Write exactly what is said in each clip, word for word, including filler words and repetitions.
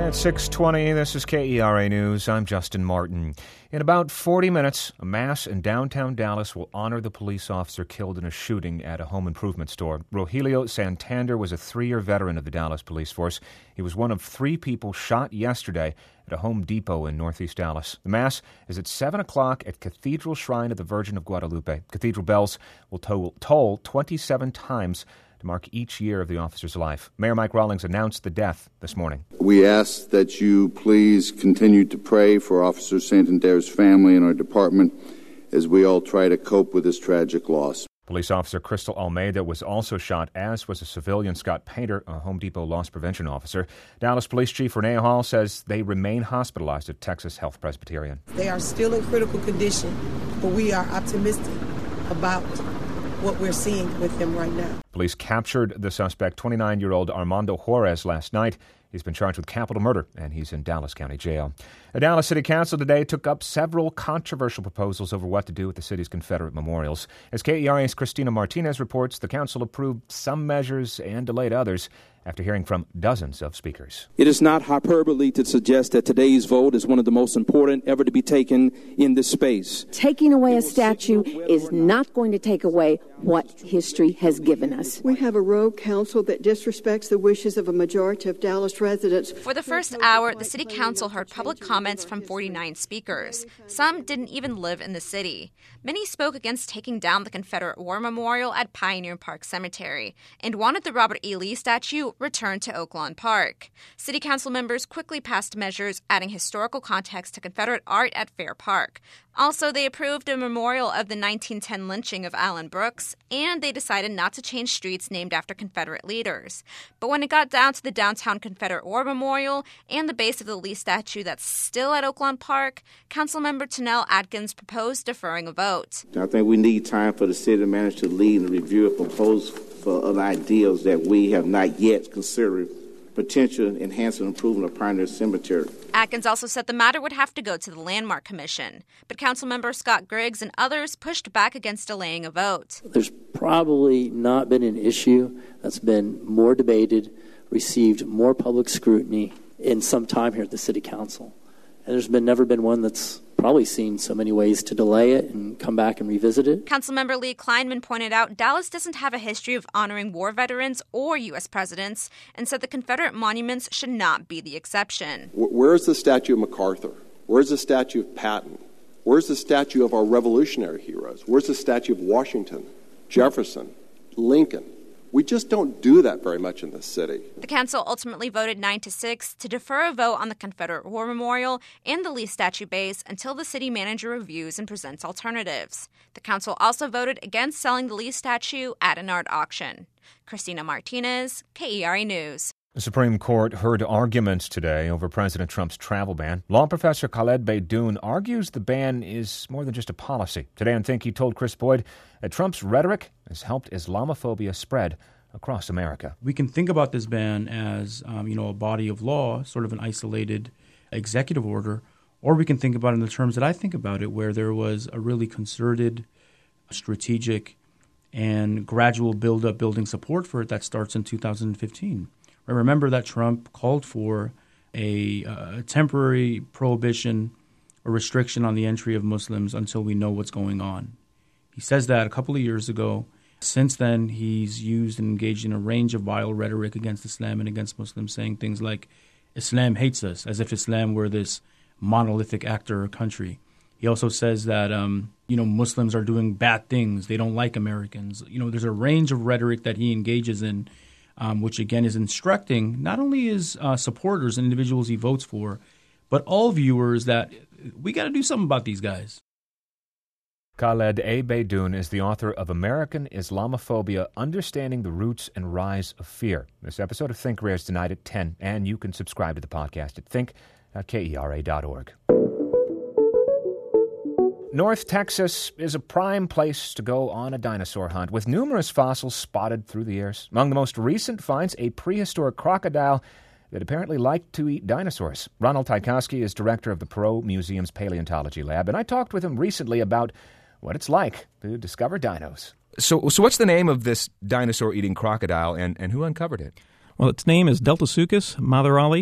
At six twenty, this is K E R A News. I'm Justin Martin. In about forty minutes, a mass in downtown Dallas will honor the police officer killed in a shooting at a home improvement store. Rogelio Santander was a three-year veteran of the Dallas Police Force. He was one of three people shot yesterday at a Home Depot in northeast Dallas. The mass is at seven o'clock at Cathedral Shrine of the Virgin of Guadalupe. Cathedral bells will toll, toll twenty-seven times to mark each year of the officer's life. Mayor Mike Rawlings announced the death this morning. We ask that you please continue to pray for Officer Santander's family and our department as we all try to cope with this tragic loss. Police officer Crystal Almeida was also shot, as was a civilian Scott Painter, a Home Depot loss prevention officer. Dallas Police Chief Renee Hall says they remain hospitalized at Texas Health Presbyterian. They are still in critical condition, but we are optimistic about what we're seeing with them right now. Police captured the suspect, twenty-nine-year-old Armando Juarez, last night. He's been charged with capital murder, and he's in Dallas County Jail. The Dallas City Council today took up several controversial proposals over what to do with the city's Confederate memorials. As K E R A's Christina Martinez reports, the council approved some measures and delayed others after hearing from dozens of speakers. It is not hyperbole to suggest that today's vote is one of the most important ever to be taken in this space. Taking away a statue is not going to take away what history has given us. We have a rogue council that disrespects the wishes of a majority of Dallas residents. For the first hour, the city council heard public comments from forty-nine speakers. Some didn't even live in the city. Many spoke against taking down the Confederate War Memorial at Pioneer Park Cemetery and wanted the Robert E. Lee statue returned to Oaklawn Park. City council members quickly passed measures adding historical context to Confederate art at Fair Park. Also, they approved a memorial of the nineteen ten lynching of Allen Brooks, and they decided not to change streets named after Confederate leaders. But when it got down to the downtown Confederate War Memorial and the base of the Lee statue that's still at Oaklawn Park, Councilmember Tanel Atkins proposed deferring a vote. I think we need time for the city manager to lead and review a proposal for other ideas that we have not yet considered potential enhancement and improvement of Pioneer Cemetery. Atkins also said the matter would have to go to the Landmark Commission, but Councilmember Scott Griggs and others pushed back against delaying a vote. There's probably not been an issue that's been more debated, received more public scrutiny in some time here at the City Council. And there's been never been one that's probably seen so many ways to delay it and come back and revisit it. Councilmember Lee Kleinman pointed out Dallas doesn't have a history of honoring war veterans or U S presidents and said the Confederate monuments should not be the exception. Where's the statue of MacArthur? Where's the statue of Patton? Where's the statue of our revolutionary heroes? Where's the statue of Washington, Jefferson, Lincoln? We just don't do that very much in this city. The council ultimately voted nine to six to defer a vote on the Confederate War Memorial and the Lee statue base until the city manager reviews and presents alternatives. The council also voted against selling the Lee statue at an art auction. Christina Martinez, K E R A News. The Supreme Court heard arguments today over President Trump's travel ban. Law professor Khaled Beydoun argues the ban is more than just a policy. Today on Think, he told Chris Boyd that Trump's rhetoric has helped Islamophobia spread across America. We can think about this ban as, um, you know, a body of law, sort of an isolated executive order, or we can think about it in the terms that I think about it, where there was a really concerted, strategic, and gradual build-up, building support for it that starts in two thousand fifteen. Remember that Trump called for a uh, temporary prohibition or restriction on the entry of Muslims until we know what's going on. He says that a couple of years ago. Since then, he's used and engaged in a range of vile rhetoric against Islam and against Muslims, saying things like, Islam hates us, as if Islam were this monolithic actor or country. He also says that, um, you know, Muslims are doing bad things. They don't like Americans. You know, there's a range of rhetoric that he engages in, Um, which, again, is instructing not only his uh, supporters and individuals he votes for, but all viewers that we got to do something about these guys. Khaled A. Beydoun is the author of American Islamophobia, Understanding the Roots and Rise of Fear. This episode of Think airs tonight at ten, and you can subscribe to the podcast at think dot k e r a dot org. North Texas is a prime place to go on a dinosaur hunt, with numerous fossils spotted through the years. Among the most recent finds, a prehistoric crocodile that apparently liked to eat dinosaurs. Ronald Tykowski is director of the Perot Museum's Paleontology Lab, and I talked with him recently about what it's like to discover dinos. So, so what's the name of this dinosaur-eating crocodile, and, and who uncovered it? Well, its name is Deltasuchus matherali.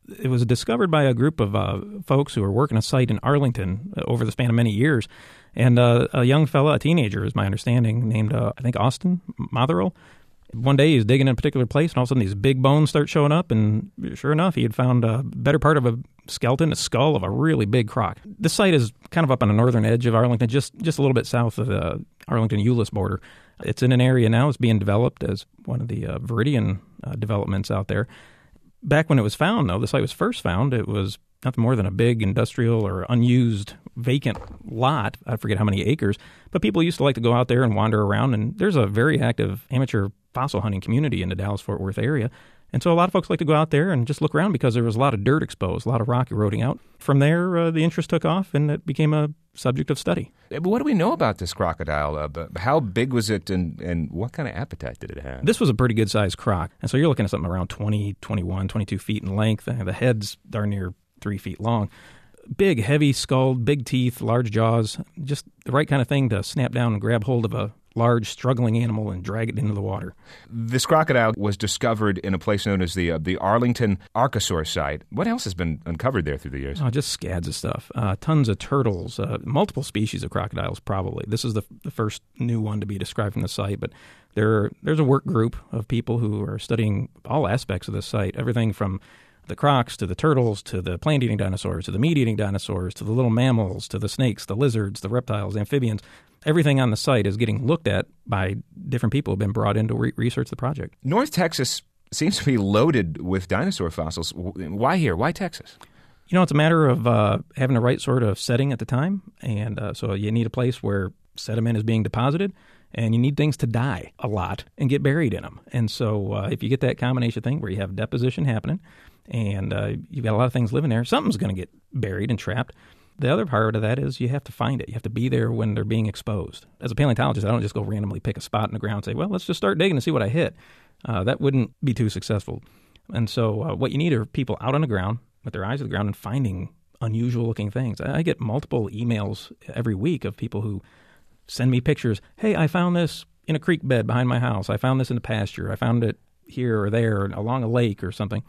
it was discovered by a group of uh, folks who were working a site in Arlington over the span of many years. And uh, a young fella, a teenager is my understanding, named, uh, I think, Austin Motherell. One day he was digging in a particular place, and all of a sudden these big bones start showing up, and sure enough, he had found a better part of a skeleton, a skull of a really big croc. This site is kind of up on the northern edge of Arlington, just, just a little bit south of the Arlington-Euless border. It's in an area now that's being developed as one of the uh, Viridian uh, developments out there. Back when it was found, though, the site was first found, it was nothing more than a big industrial or unused vacant lot. I forget how many acres. But people used to like to go out there and wander around, and there's a very active amateur fossil hunting community in the Dallas-Fort Worth area. And so a lot of folks like to go out there and just look around because there was a lot of dirt exposed, a lot of rock eroding out. From there, uh, the interest took off, and it became a subject of study. But what do we know about this crocodile? Uh, how big was it, and, and what kind of appetite did it have? This was a pretty good-sized croc. And so you're looking at something around twenty, twenty-one, twenty-two feet in length. The head's darn near three feet long. Big, heavy skull, big teeth, large jaws, just the right kind of thing to snap down and grab hold of a large, struggling animal and drag it into the water. This crocodile was discovered in a place known as the uh, the Arlington Archosaur site. What else has been uncovered there through the years? Oh, just scads of stuff. Uh, tons of turtles, uh, multiple species of crocodiles probably. This is the, the first new one to be described from the site, but there there's a work group of people who are studying all aspects of this site, everything from the crocs to the turtles to the plant-eating dinosaurs to the meat-eating dinosaurs to the little mammals to the snakes, the lizards, the reptiles, amphibians. Everything on the site is getting looked at by different people who have been brought in to re- research the project. North Texas seems to be loaded with dinosaur fossils. Why here? Why Texas? You know, it's a matter of uh, having the right sort of setting at the time. And uh, so you need a place where sediment is being deposited, and you need things to die a lot and get buried in them. And so uh, if you get that combination thing where you have deposition happening and uh, you've got a lot of things living there, something's going to get buried and trapped. The other part of that is you have to find it. You have to be there when they're being exposed. As a paleontologist, I don't just go randomly pick a spot in the ground and say, well, let's just start digging and see what I hit. Uh, that wouldn't be too successful. And so uh, what you need are people out on the ground with their eyes to the ground and finding unusual-looking things. I get multiple emails every week of people who send me pictures. Hey, I found this in a creek bed behind my house. I found this in the pasture. I found it here or there along a lake or something.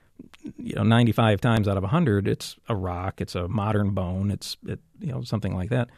You know, ninety-five times out of one hundred, it's a rock, it's a modern bone, it's it, you know, something like that.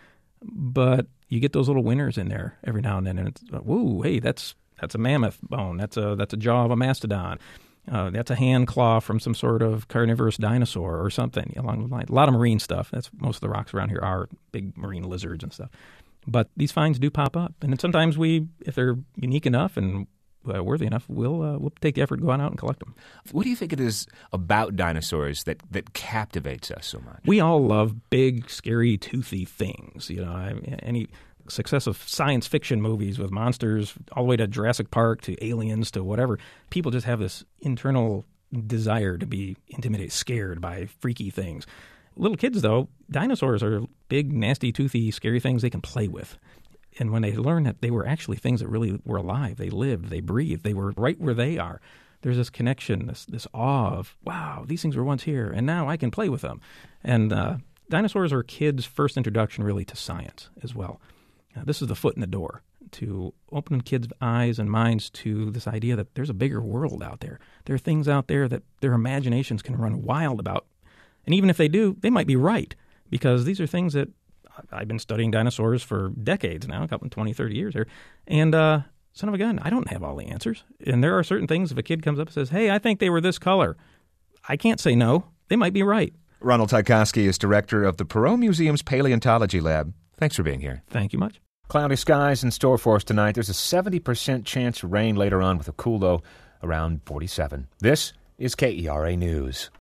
But you get those little winners in there every now and then, and it's, whoa, hey, that's that's a mammoth bone, that's a that's a jaw of a mastodon, uh, that's a hand claw from some sort of carnivorous dinosaur or something along the line. A lot of marine stuff. That's most of the rocks around here are big marine lizards and stuff. But these finds do pop up, and then sometimes we, if they're unique enough and Uh, worthy enough, we'll uh, we'll take the effort to go on out and collect them. What do you think it is about dinosaurs that, that captivates us so much? We all love big, scary, toothy things. You know, I, any success of science fiction movies with monsters, all the way to Jurassic Park to Aliens to whatever. People just have this internal desire to be intimidated, scared by freaky things. Little kids, though, dinosaurs are big, nasty, toothy, scary things they can play with. And when they learn that they were actually things that really were alive, they lived, they breathed, they were right where they are, there's this connection, this this awe of, wow, these things were once here, and now I can play with them. And uh, dinosaurs are kids' first introduction really to science as well. Uh, this is the foot in the door to open kids' eyes and minds to this idea that there's a bigger world out there. There are things out there that their imaginations can run wild about. And even if they do, they might be right, because these are things that I've been studying dinosaurs for decades now, a couple, twenty, thirty years here. And uh, son of a gun, I don't have all the answers. And there are certain things, if a kid comes up and says, hey, I think they were this color, I can't say no. They might be right. Ronald Tykowski is director of the Perot Museum's Paleontology Lab. Thanks for being here. Thank you much. Cloudy skies in store for us tonight. There's a seventy percent chance of rain later on with a cool low around forty-seven. This is K E R A News.